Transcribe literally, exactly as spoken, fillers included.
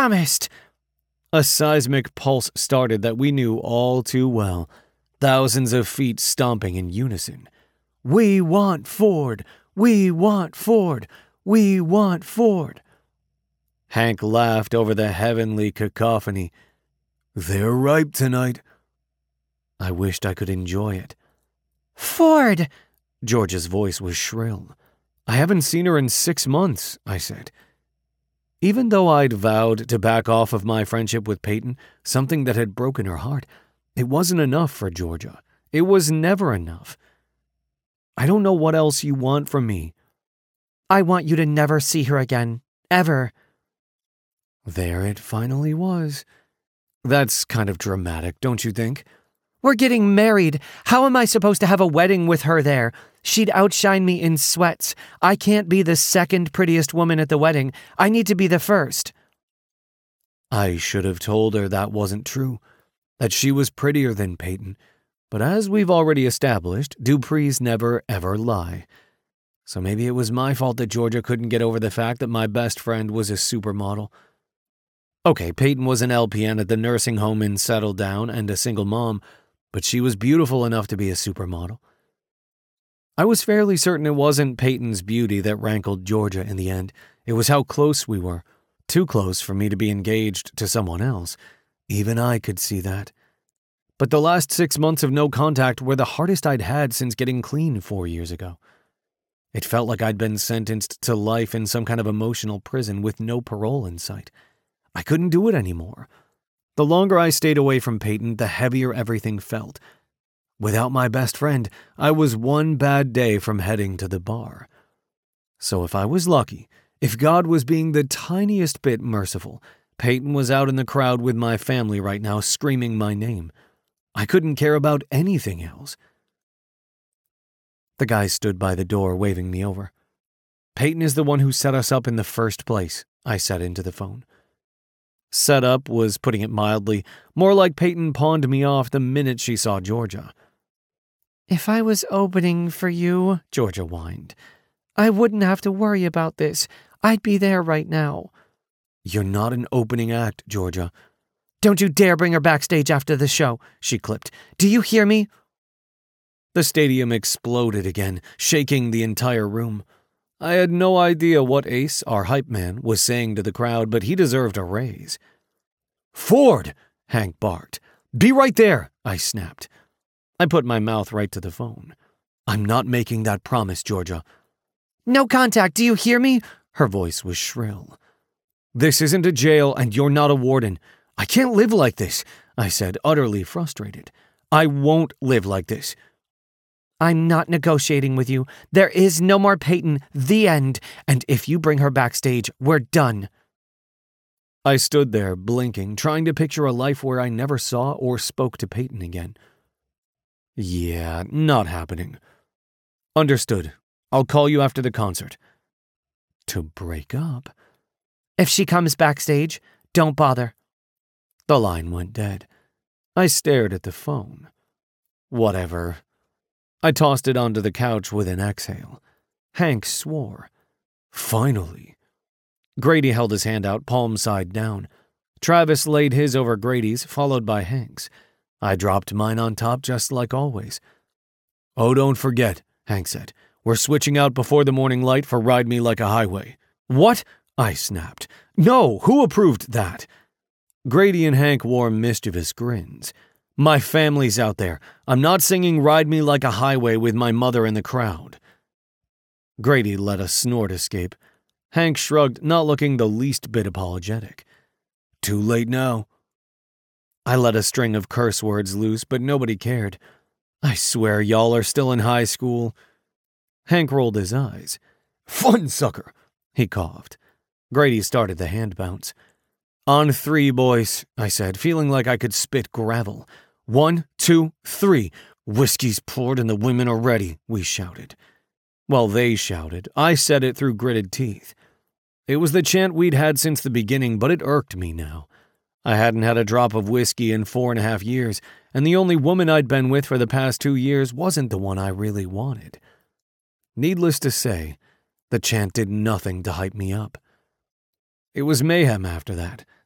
promised. A seismic pulse started that we knew all too well. Thousands of feet stomping in unison. We want Ford! We want Ford! We want Ford! Hank laughed over the heavenly cacophony. They're ripe tonight. I wished I could enjoy it. Ford! Georgia's voice was shrill. I haven't seen her in six months, I said. Even though I'd vowed to back off of my friendship with Peyton, something that had broken her heart, it wasn't enough for Georgia. It was never enough. I don't know what else you want from me. I want you to never see her again. Ever. There it finally was. That's kind of dramatic, don't you think? We're getting married. How am I supposed to have a wedding with her there? She'd outshine me in sweats. I can't be the second prettiest woman at the wedding. I need to be the first. I should have told her that wasn't true, that she was prettier than Peyton. But as we've already established, Duprees never ever lie. So maybe it was my fault that Georgia couldn't get over the fact that my best friend was a supermodel. Okay, Peyton was an L P N at the nursing home in Settle Down and a single mom, but she was beautiful enough to be a supermodel. I was fairly certain it wasn't Peyton's beauty that rankled Georgia in the end. It was how close we were. Too close for me to be engaged to someone else. Even I could see that. But the last six months of no contact were the hardest I'd had since getting clean four years ago. It felt like I'd been sentenced to life in some kind of emotional prison with no parole in sight. I couldn't do it anymore. The longer I stayed away from Peyton, the heavier everything felt. Without my best friend, I was one bad day from heading to the bar. So if I was lucky, if God was being the tiniest bit merciful, Peyton was out in the crowd with my family right now screaming my name. I couldn't care about anything else. The guy stood by the door waving me over. Peyton is the one who set us up in the first place, I said into the phone. Set up was putting it mildly, more like Peyton pawned me off the minute she saw Georgia. If I was opening for you, Georgia whined, I wouldn't have to worry about this. I'd be there right now. You're not an opening act, Georgia. Don't you dare bring her backstage after the show, she clipped. Do you hear me? The stadium exploded again, shaking the entire room. I had no idea what Ace, our hype man, was saying to the crowd, but he deserved a raise. Ford! Hank barked. Be right there, I snapped. I put my mouth right to the phone. I'm not making that promise, Georgia. No contact, do you hear me? Her voice was shrill. This isn't a jail and you're not a warden. I can't live like this, I said, utterly frustrated. I won't live like this. I'm not negotiating with you. There is no more Peyton, the end, and if you bring her backstage, we're done. I stood there, blinking, trying to picture a life where I never saw or spoke to Peyton again. Yeah, not happening. Understood. I'll call you after the concert. To break up? If she comes backstage, don't bother. The line went dead. I stared at the phone. Whatever. I tossed it onto the couch with an exhale. Hank swore. Finally. Grady held his hand out, palm side down. Travis laid his over Grady's, followed by Hank's. I dropped mine on top just like always. Oh, don't forget, Hank said. We're switching out before the morning light for Ride Me Like a Highway. What? I snapped. No, who approved that? Grady and Hank wore mischievous grins. My family's out there. I'm not singing Ride Me Like a Highway with my mother in the crowd. Grady let a snort escape. Hank shrugged, not looking the least bit apologetic. Too late now. I let a string of curse words loose, but nobody cared. I swear y'all are still in high school. Hank rolled his eyes. Fun sucker, he coughed. Grady started the hand bounce. On three, boys, I said, feeling like I could spit gravel. One, two, three. Whiskey's poured and the women are ready, we shouted. Well, they shouted. I said it through gritted teeth. It was the chant we'd had since the beginning, but it irked me now. I hadn't had a drop of whiskey in four and a half years, and the only woman I'd been with for the past two years wasn't the one I really wanted. Needless to say, the chant did nothing to hype me up. It was mayhem after that.